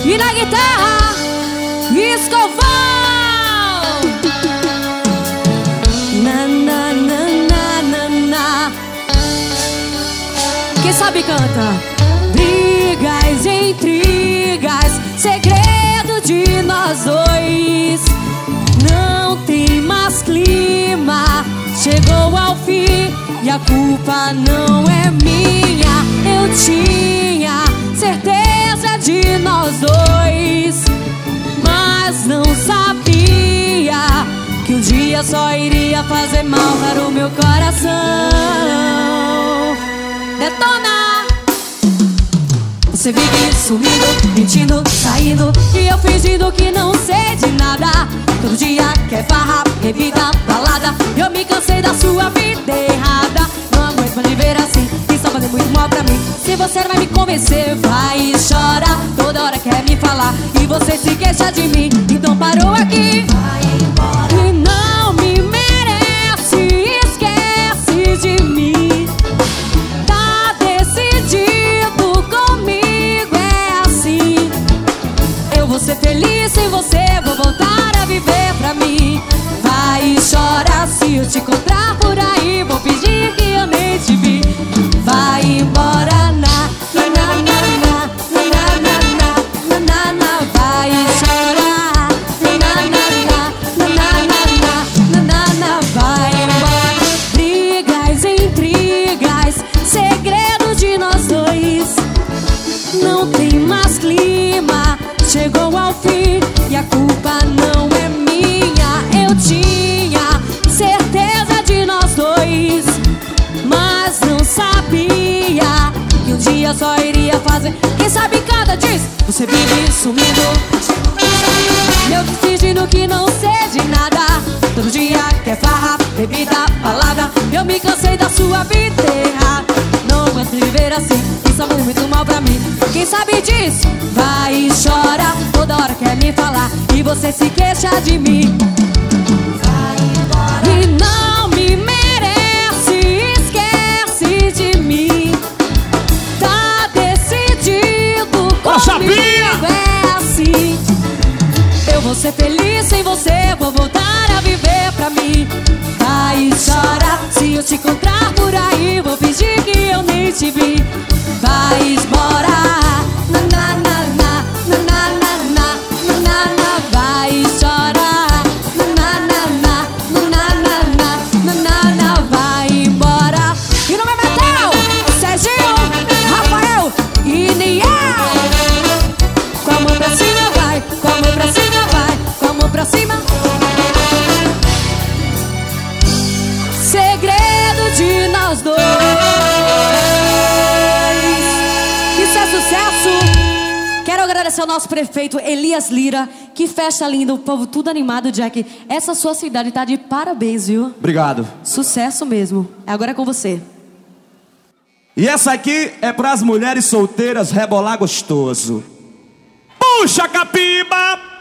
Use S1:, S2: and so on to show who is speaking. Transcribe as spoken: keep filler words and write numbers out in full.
S1: E na guitarra, Escovão. Na, na, na, na, na, na. Quem sabe canta. Brigas, intrigas, segredo de nós dois. Não tem mais clima, chegou ao fim e a culpa não é minha. Eu tinha certeza de nós dois, mas não sabia que um dia só iria fazer mal para o meu coração. Detona! Você vive sumindo, mentindo, saindo, e eu fingindo que não sei de nada. Todo dia quer farra, bebida, balada. Eu me cansei da sua vida errada. Não aguento mais viver assim, isso tá fazendo muito mal pra mim. Se você não vai me convencer, vai e chora. Toda hora quer me falar e você se queixa de mim. Então parou aqui, vai embora. E não me merece, esquece de mim. Tá decidido comigo, é assim. Eu vou ser feliz sem você, vou voltar a viver pra mim. Vai e chora, se eu te encontrar por aí, vou fingir que eu nem te vi. Vai embora, na, na, na, na, na, na, na, na, na, na. Vai e chora, na, na, na, na, na, na, na, na, na. Vai embora. Brigas, intrigas, segredo de nós dois. Não tem mais clima, chegou ao fim e a culpa não é minha. Eu tinha certeza de nós dois, mas não sabia que um dia só iria fazer. Quem sabe cada diz, você vive sumindo, eu fingindo que não sei de nada. Todo dia quer farra, bebida, balada. Eu me cansei da sua vida errada. Não aguento viver assim, isso é muito mal pra mim. Quem sabe diz, vai e chora. Toda hora quer me falar e você se queixa de mim. Vai embora. E não me merece, esquece de mim. Tá decidido comigo, é assim. Eu vou ser feliz sem você, vou voltar a viver pra mim. Vai e chora, se eu te encontrar por aí, vou fingir que eu nem te vi. Vai embora, na na na na, na na na na, na na. Vai e chora, na na na na, na na na, na na. Vai embora. E no meu metal, Serginho, Rafael e Niel. Com a mão pra cima vai, com a mão pra cima vai, com a mão pra cima. Segredo de nós dois. Isso é sucesso. Quero agradecer ao nosso prefeito Elias Lira. Que festa linda, o povo tudo animado, Jack. Essa sua cidade tá de parabéns, viu?
S2: Obrigado.
S1: Sucesso mesmo. Agora é com você.
S2: E essa aqui é pras mulheres solteiras rebolar gostoso. Puxa, Capiba!